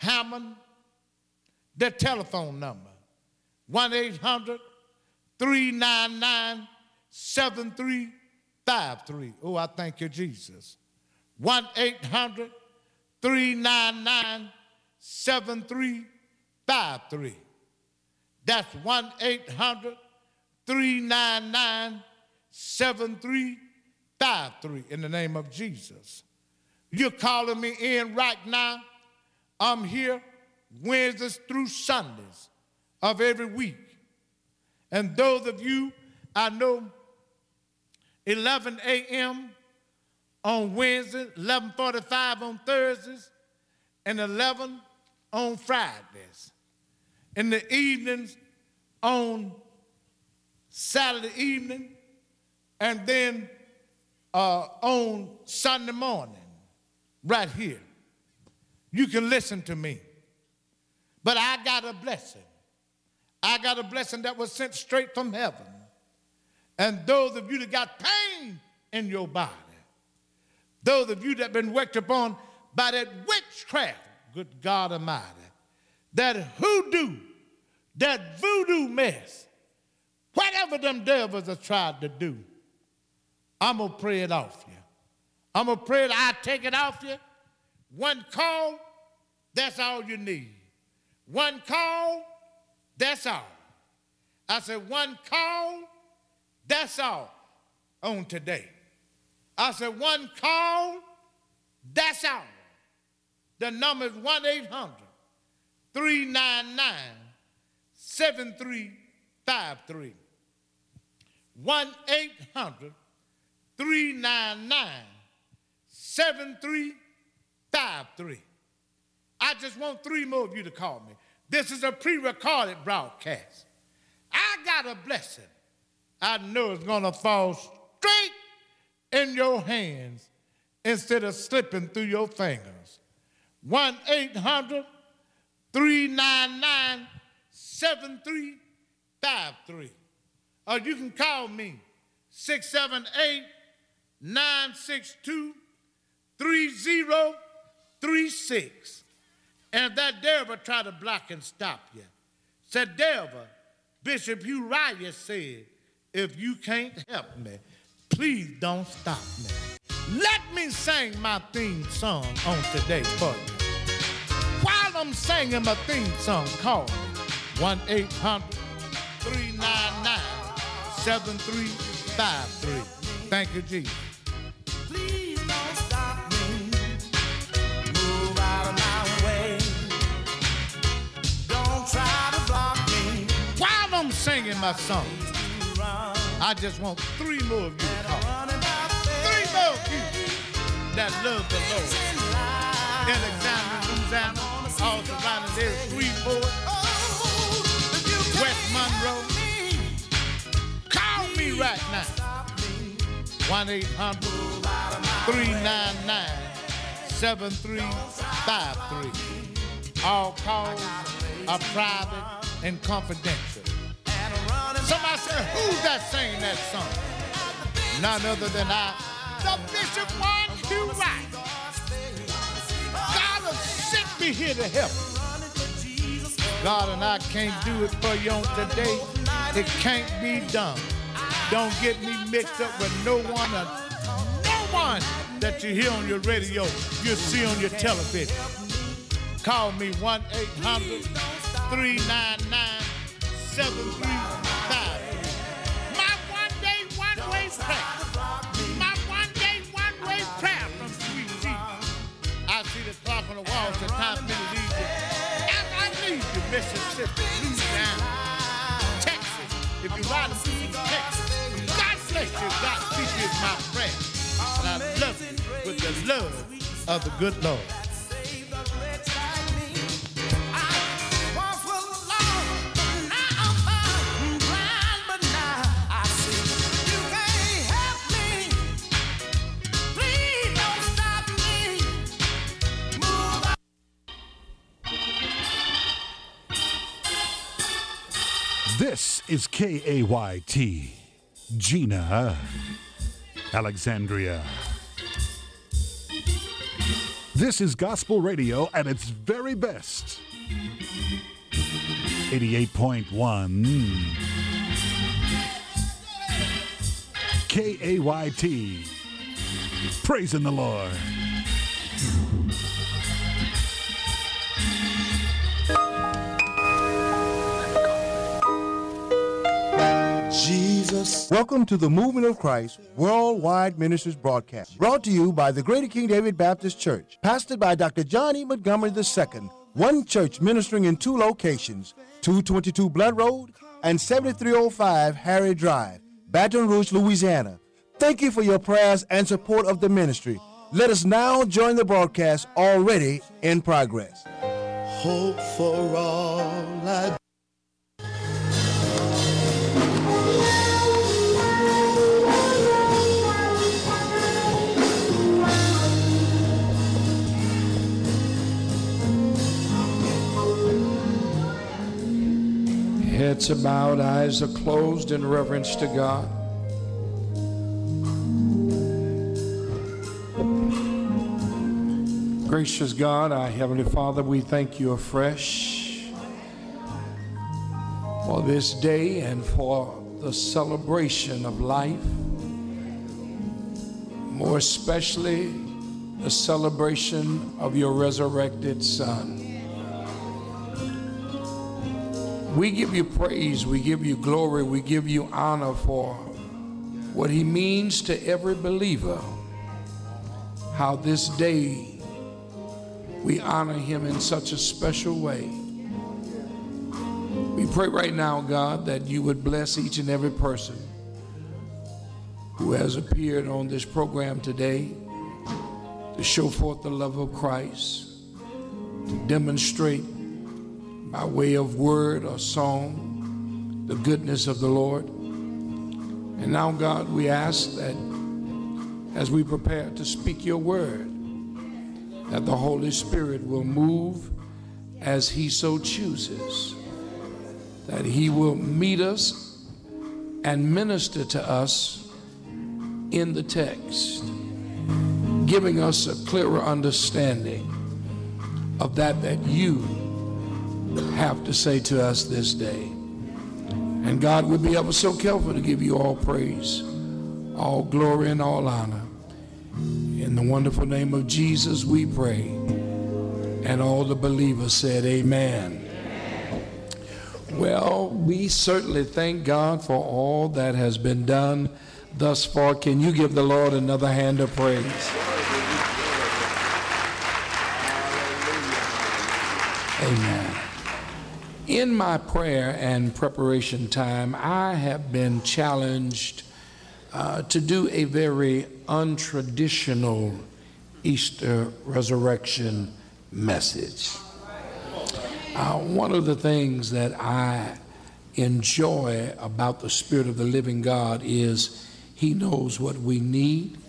Hammond, their telephone number, 1-800-399-7353. Oh, I thank you, Jesus. 1-800-399-7353. That's 1-800-399-7353 in the name of Jesus. You're calling me in right now. I'm here Wednesdays through Sundays of every week. And those of you, I know 11 a.m. on Wednesdays, 11:45 on Thursdays, and 11 on Fridays. In the evenings on Saturday evening, and then on Sunday morning, right here. You can listen to me. But I got a blessing. I got a blessing that was sent straight from heaven. And those of you that got pain in your body, those of you that been worked upon by that witchcraft, good God Almighty, that hoodoo, that voodoo mess, whatever them devils have tried to do, I'm going to pray it off you. I'm going to pray that I take it off you. One call, that's all you need. One call, that's all. I said one call, that's all on today. I said one call, that's all. The number is 1-800-399-7353. 1-800-399-7353. I just want 3 more of you to call me. This is a pre-recorded broadcast. I got a blessing. I know it's going to fall straight in your hands instead of slipping through your fingers. 1-800-399-7353. Or you can call me 678-962-3036. And if that devil try to block and stop you, said, devil, Bishop Uriah said, if you can't help me, please don't stop me. Let me sing my theme song on today for you. While I'm singing my theme song, call me 1-800-399-7353. Thank you, Jesus. Please don't stop me. Move out of my way. Don't try to block me. While I'm singing my song, I just want 3 more of you to call. 3 more of you that love the Lord. Alexander, Louisiana, all surrounding there, Shreveport, West Monroe. Call me right now. 1-800-399-7353. All calls are private and confidential. Somebody said, who's that singing that song? None other than I, the Bishop Uriah. God has sent me here to help you. God and I can't do it for you on today. It can't be done. Don't get me mixed up with no one that you hear on your radio, you see on your television. Call me 1-800-399-7353. My one-day, one-way prayer. My one-day, one-way prayer from Sweet Jesus. I see the clock on the wall, so time for me to leave you. As I leave you, Mississippi, Louisiana, Texas. If you're riding through Texas, God bless you. God speak you is my friend. And I love you with the love of the good Lord. This is KAYT, Gina, Alexandria. This is gospel radio at its very best. 88.1 KAYT. Praising the Lord. Jesus. Welcome to the Movement of Christ Worldwide Ministries broadcast, brought to you by the Greater King David Baptist Church, pastored by Dr. John E. Montgomery II, one church ministering in two locations, 222 Blood Road and 7305 Harry Drive, Baton Rouge, Louisiana. Thank you for your prayers and support of the ministry. Let us now join the broadcast already in progress. Hope for all I Heads are bowed, eyes are closed in reverence to God. Gracious God, our Heavenly Father, we thank you afresh for this day and for the celebration of life, more especially the celebration of your resurrected Son. We give you praise, we give you glory, we give you honor for what he means to every believer, how this day we honor him in such a special way. We pray right now, God, that you would bless each and every person who has appeared on this program today to show forth the love of Christ, to demonstrate by way of word or song the goodness of the Lord. And now, God, we ask that as we prepare to speak your word, that the Holy Spirit will move as he so chooses, that he will meet us and minister to us in the text, giving us a clearer understanding of that you have to say to us this day. And God, will be ever so careful to give you all praise, all glory, and all honor. In the wonderful name of Jesus we pray. And all the believers said amen. Well, we certainly thank God for all that has been done thus far. Can you give the Lord another hand of praise? Amen. In my prayer and preparation time, I have been challenged to do a very untraditional Easter resurrection message. One of the things that I enjoy about the Spirit of the living God is he knows what we need.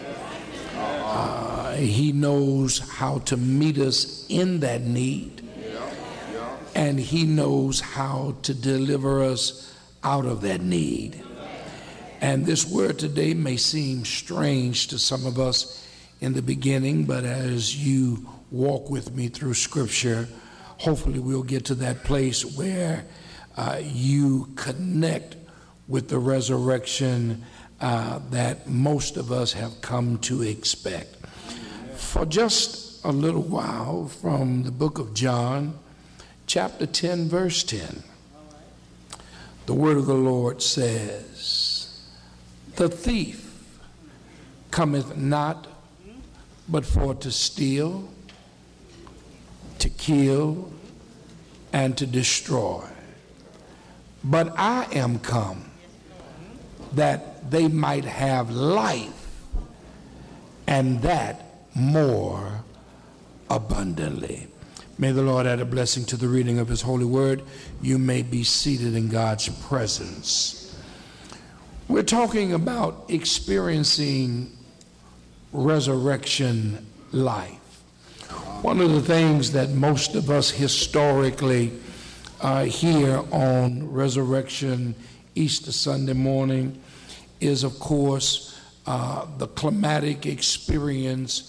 He knows how to meet us in that need. And he knows how to deliver us out of that need. And this word today may seem strange to some of us in the beginning, but as you walk with me through Scripture, hopefully we'll get to that place where you connect with the resurrection that most of us have come to expect. For just a little while, from the book of John, chapter 10, verse 10, the word of the Lord says, "The thief cometh not but for to steal, to kill, and to destroy. But I am come that they might have life, and that more abundantly." May the Lord add a blessing to the reading of his holy word. You may be seated in God's presence. We're talking about experiencing resurrection life. One of the things that most of us historically hear on Resurrection Easter Sunday morning is, of course, the climatic experience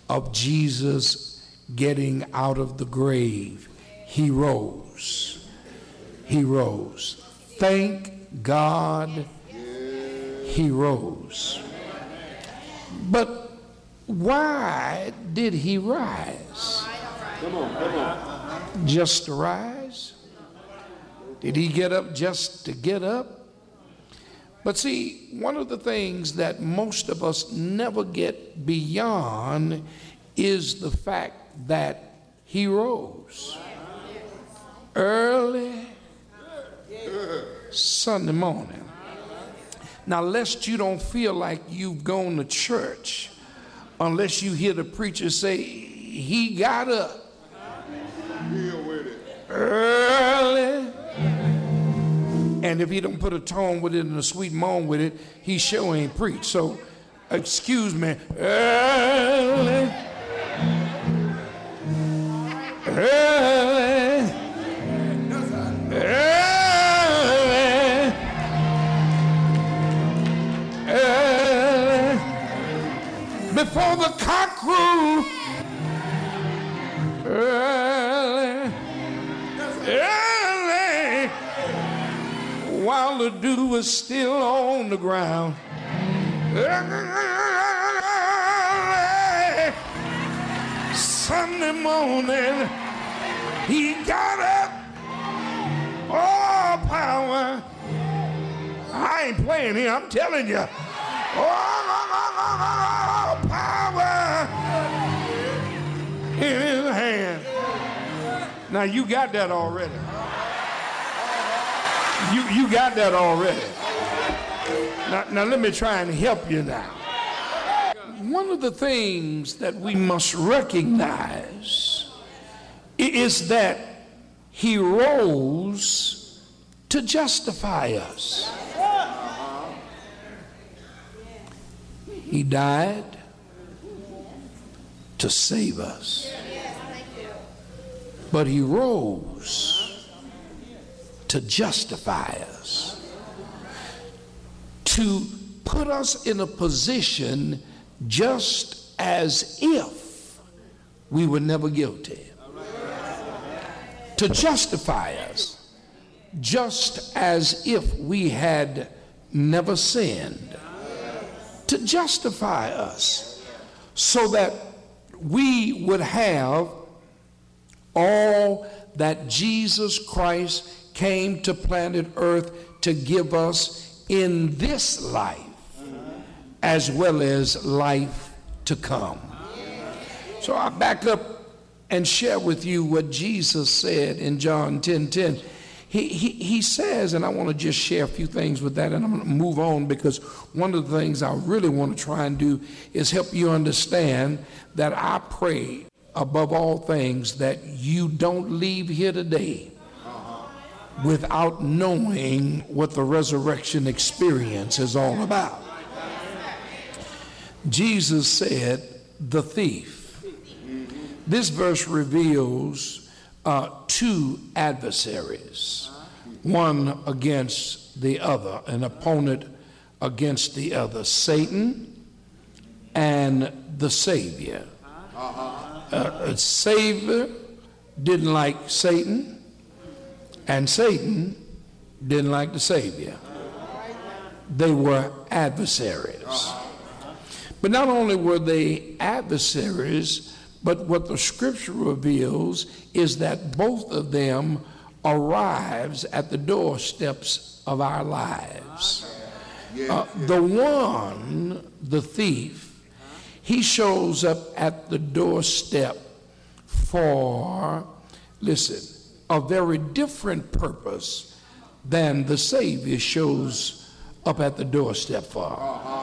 of Jesus getting out of the grave. He rose. He rose. Thank God he rose. But why did he rise? Come on. Just to rise? Did he get up just to get up? But see, one of the things that most of us never get beyond is the fact that he rose early Sunday morning. Now, lest you don't feel like you've gone to church unless you hear the preacher say, he got up early. And if he don't put a tone with it and a sweet moan with it, he sure ain't preached. So, excuse me, early. Before the cock crew, early, while the dew was still on the ground, early, Sunday morning, he got up, all power. I ain't playing here, I'm telling you. All power in his hand. Now you got that already. You got that already. Now let me try and help you now. One of the things that we must recognize is that he rose to justify us. He died to save us. But he rose to justify us, to put us in a position just as if we were never guilty, to justify us just as if we had never sinned, to justify us so that we would have all that Jesus Christ came to planet Earth to give us in this life, as well as life to come. So I back up and share with you what Jesus said in John 10:10. He says, and I want to just share a few things with that, and I'm going to move on, because one of the things I really want to try and do is help you understand that I pray above all things that you don't leave here today without knowing what the resurrection experience is all about. Jesus said, the thief. This verse reveals two adversaries, one against the other, an opponent against the other, Satan and the Savior. Savior didn't like Satan, and Satan didn't like the Savior. They were adversaries. But not only were they adversaries, but what the scripture reveals is that both of them arrives at the doorsteps of our lives. The one, the thief, he shows up at the doorstep for, listen, a very different purpose than the Savior shows up at the doorstep for.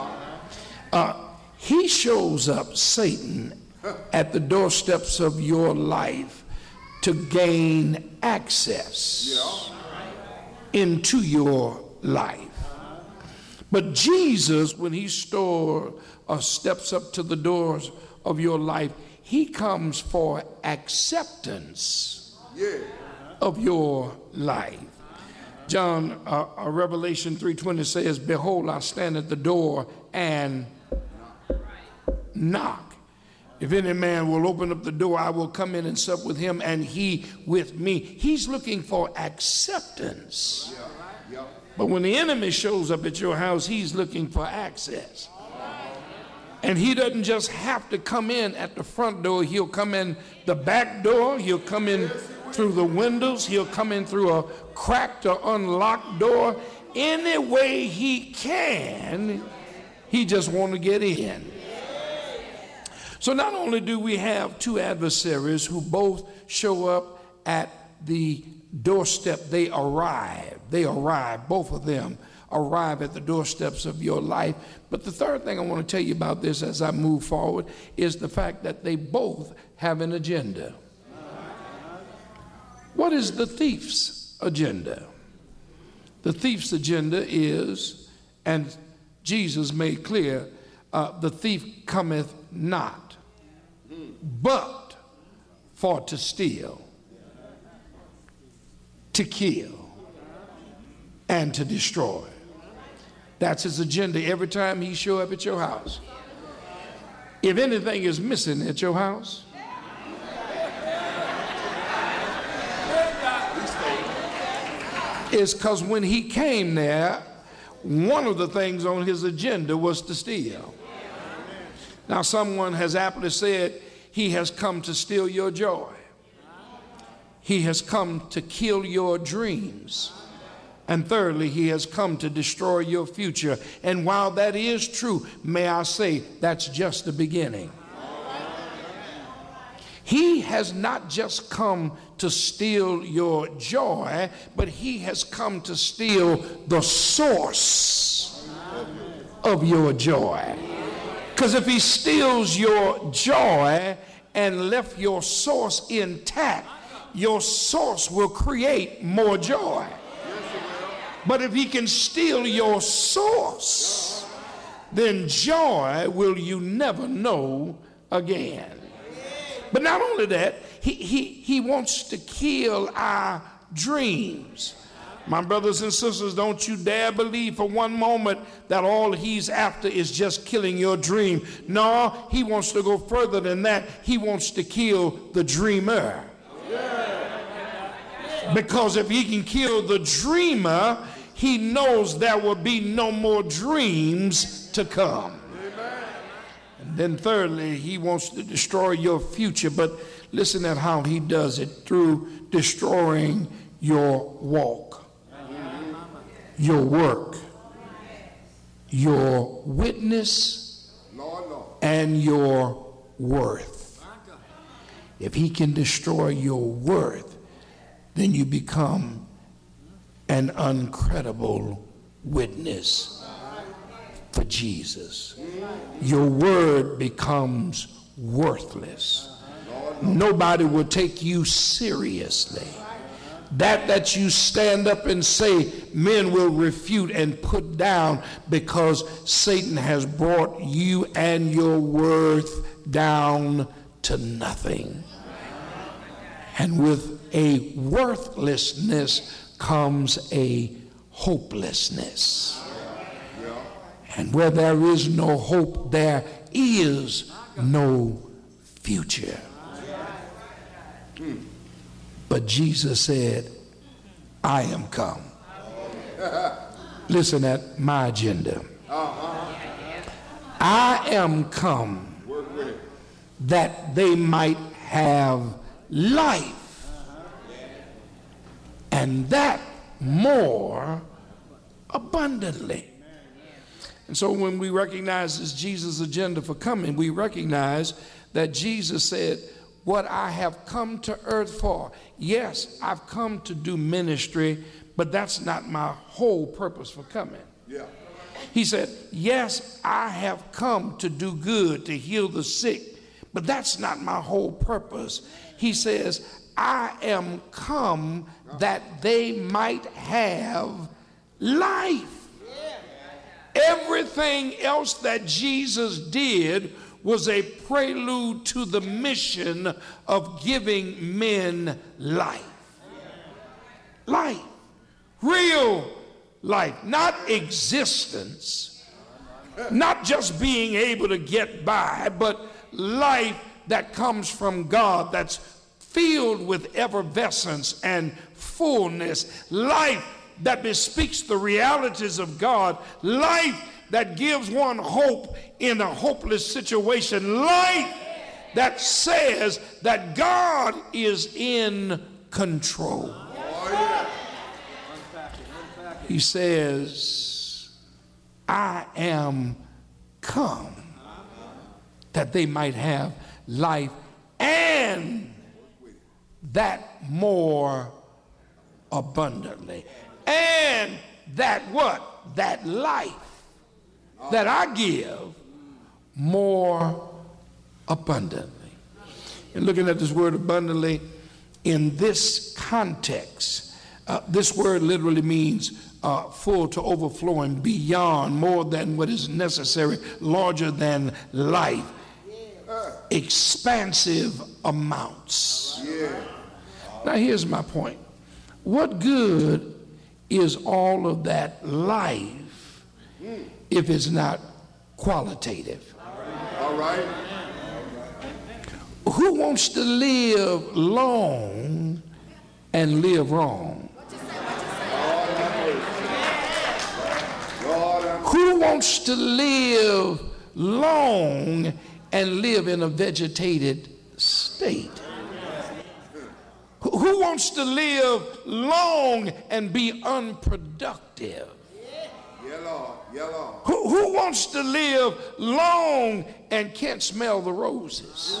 He shows up, Satan, at the doorsteps of your life to gain access into your life. But Jesus, when he steps up to the doors of your life, he comes for acceptance of your life. John, Revelation 3:20 says, behold, I stand at the door and knock. If any man will open up the door, I will come in and sup with him and he with me. He's looking for acceptance. But when the enemy shows up at your house, he's looking for access. And he doesn't just have to come in at the front door. He'll come in the back door. He'll come in through the windows. He'll come in through a cracked or unlocked door. Any way he can, he just wants to get in. So not only do we have two adversaries who both show up at the doorstep, they arrive, both of them arrive at the doorsteps of your life. But the third thing I want to tell you about this as I move forward is the fact that they both have an agenda. What is the thief's agenda? The thief's agenda is, and Jesus made clear, the thief cometh not, but for to steal, to kill, and to destroy. That's his agenda every time he show up at your house. If anything is missing at your house, it's because when he came there, one of the things on his agenda was to steal. Now, someone has aptly said, he has come to steal your joy. He has come to kill your dreams. And thirdly, he has come to destroy your future. And while that is true, may I say, that's just the beginning. He has not just come to steal your joy, but he has come to steal the source of your joy. Because if he steals your joy and left your source intact, your source will create more joy. But if he can steal your source, then joy will you never know again. But not only that, he wants to kill our dreams. My brothers and sisters, don't you dare believe for one moment that all he's after is just killing your dream. No, he wants to go further than that. He wants to kill the dreamer. Because if he can kill the dreamer, he knows there will be no more dreams to come. And then thirdly, he wants to destroy your future. But listen at how he does it, through destroying your walk, your work, your witness, and your worth. If he can destroy your worth, then you become an uncredible witness for Jesus. Your word becomes worthless. Nobody will take you seriously. That you stand up and say, men will refute and put down, because Satan has brought you and your worth down to nothing. And with a worthlessness comes a hopelessness. And where there is no hope, there is no future. But Jesus said, I am come. Listen at my agenda. I am come that they might have life, and that more abundantly. And so when we recognize this Jesus' agenda for coming, we recognize that Jesus said, what I have come to earth for. Yes, I've come to do ministry, but that's not my whole purpose for coming. Yeah. He said, yes, I have come to do good, to heal the sick, but that's not my whole purpose. He says, I am come that they might have life. Everything else that Jesus did was a prelude to the mission of giving men life. Life. Real life. Not existence. Not just being able to get by, but life that comes from God, that's filled with effervescence and fullness, life that bespeaks the realities of God, life that gives one hope in a hopeless situation, life that says that God is in control. He says, I am come that they might have life and that more abundantly. And that what? That life that I give more abundantly. And looking at this word abundantly in this context, this word literally means full to overflowing, beyond, more than what is necessary, larger than life, expansive amounts. Now here's my point. What good is all of that life if it's not qualitative? All right. Who wants to live long and live wrong? Who wants to live long and live in a vegetated state? Who wants to live long and be unproductive? Who wants to live long and can't smell the roses?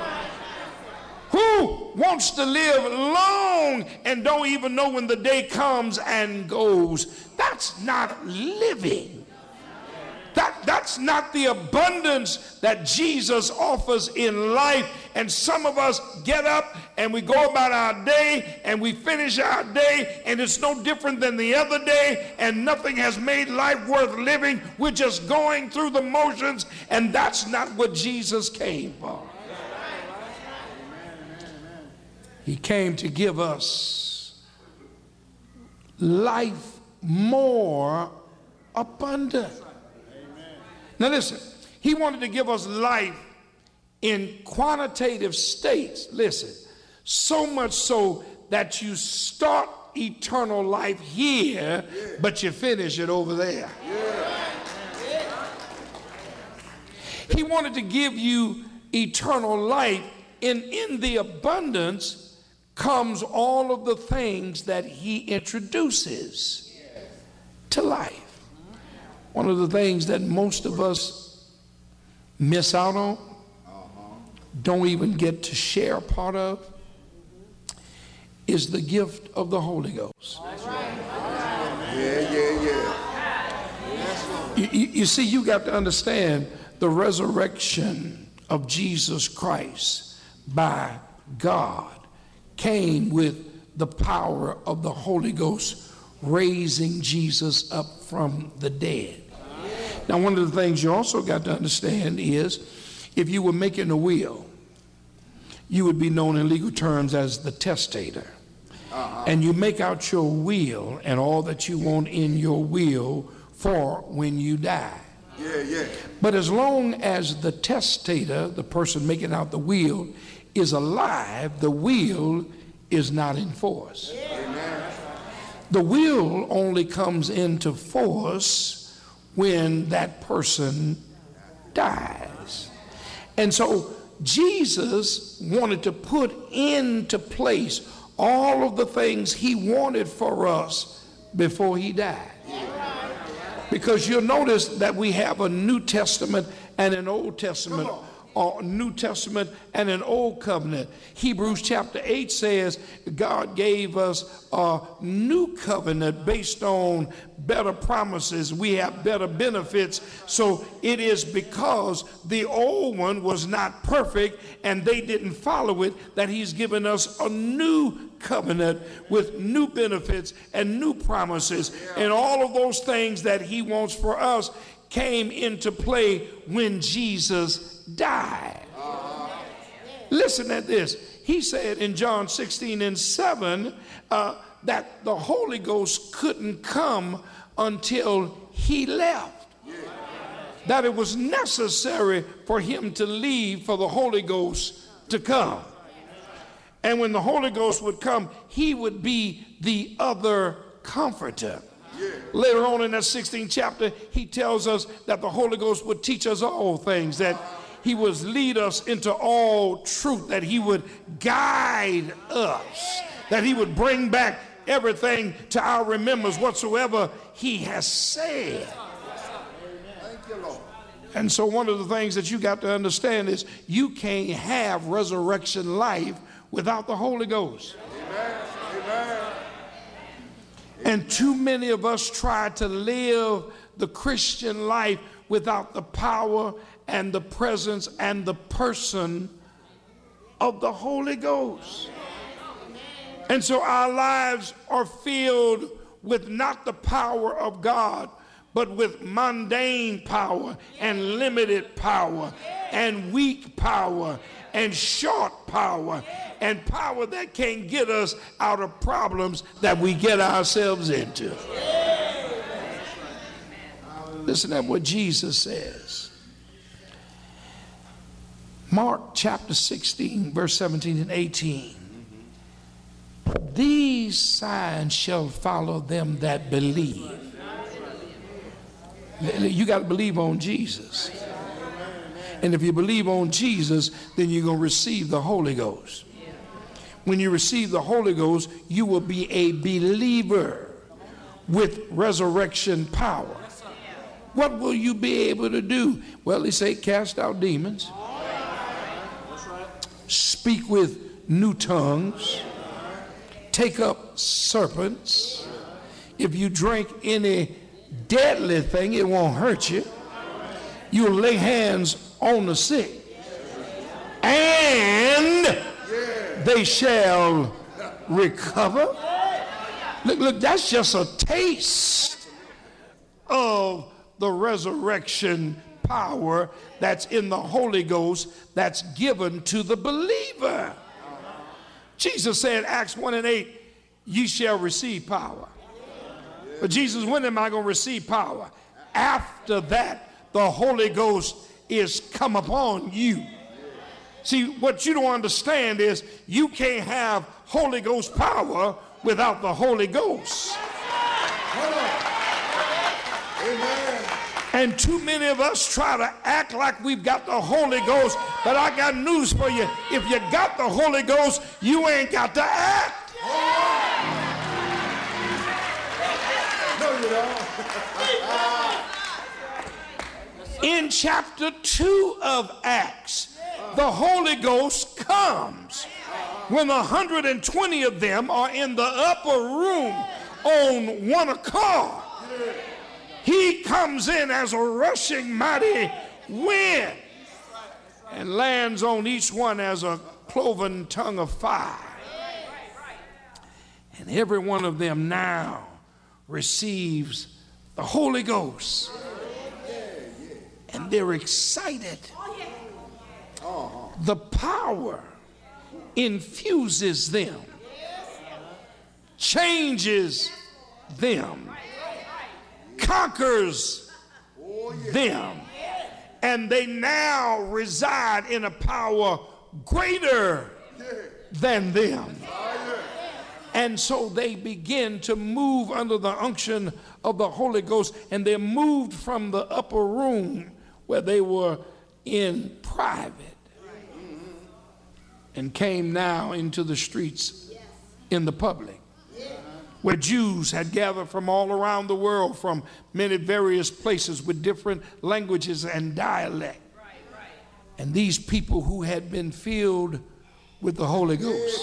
Who wants to live long and don't even know when the day comes and goes? That's not living. That's not the abundance that Jesus offers in life. And some of us get up and we go about our day and we finish our day and it's no different than the other day and nothing has made life worth living. We're just going through the motions, and that's not what Jesus came for. He came to give us life more abundant. Now listen, he wanted to give us life in quantitative states, listen, so much so that you start eternal life here, but you finish it over there. He wanted to give you eternal life, and in the abundance comes all of the things that he introduces to life. One of the things that most of us miss out on, don't even get to share a part of, is the gift of the Holy Ghost. You see, you got to understand the resurrection of Jesus Christ by God came with the power of the Holy Ghost raising Jesus up from the dead. Now, one of the things you also got to understand is if you were making a will, you would be known in legal terms as the testator. And you make out your will and all that you want in your will for when you die. But as long as the testator, the person making out the will, is alive, the will is not in force. The will only comes into force when that person dies. And so Jesus wanted to put into place all of the things he wanted for us before he died. Because you'll notice that we have a New Testament and an Old Testament, or New Testament and an Old Covenant. Hebrews chapter 8 says God gave us a new covenant based on better promises. We have better benefits. So it is because the old one was not perfect and they didn't follow it that he's given us a new covenant with new benefits and new promises. And all of those things that he wants for us came into play when Jesus died. Listen at this. He said in John 16:7 that the Holy Ghost couldn't come until he left. that it was necessary for him to leave for the Holy Ghost to come. And when the Holy Ghost would come, he would be the other comforter. Later on in that 16th chapter, he tells us that the Holy Ghost would teach us all things, that he would lead us into all truth, that he would guide us, that he would bring back everything to our remembrance whatsoever he has said. And so one of the things that you got to understand is you can't have resurrection life without the Holy Ghost. Amen. And too many of us try to live the Christian life without the power and the presence and the person of the Holy Ghost. And so our lives are filled with not the power of God, but with mundane power and limited power and weak power and short power and power that can't get us out of problems that we get ourselves into. Listen to what Jesus says. Mark chapter 16, verse 17 and 18. These signs shall follow them that believe. You got to believe on Jesus. And if you believe on Jesus, then you're going to receive the Holy Ghost. When you receive the Holy Ghost, you will be a believer with resurrection power. What will you be able to do? Well, they say cast out demons, speak with new tongues, take up serpents. If you drink any deadly thing, it won't hurt you. You'll lay hands on the sick, and they shall recover. Look, that's just a taste of the resurrection power that's in the Holy Ghost that's given to the believer. Jesus said, Acts 1 and 8, ye shall receive power. But Jesus, when am I going to receive power? After that, the Holy Ghost is come upon you. See, what you don't understand is you can't have Holy Ghost power without the Holy Ghost. Amen. And too many of us try to act like we've got the Holy Ghost, but I got news for you. If you got the Holy Ghost, you ain't got to act. No, you don't. In chapter 2 of Acts, the Holy Ghost comes when 120 of them are in the upper room on one accord. He comes in as a rushing mighty wind and lands on each one as a cloven tongue of fire. And every one of them now receives the Holy Ghost. And they're excited. The power infuses them, changes them, conquers them, and they now reside in a power greater than them. And so they begin to move under the unction of the Holy Ghost, and they're moved from the upper room where they were in private and came now into the streets in the public, where Jews had gathered from all around the world, from many various places with different languages and dialect. And these people who had been filled with the Holy Ghost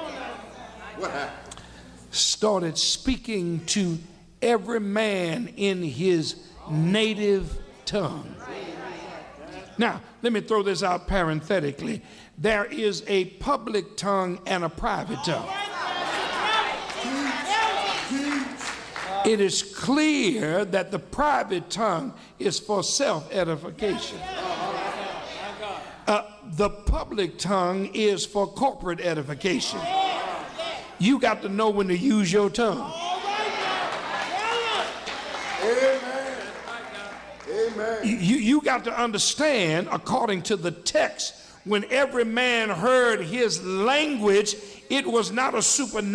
started speaking to every man in his native tongue. Now, let me throw this out parenthetically. There is a public tongue and a private tongue. It is clear that the private tongue is for self-edification. The public tongue is for corporate edification. You got to know when to use your tongue. You got to understand, according to the text, when every man heard his language, it was not a supernatural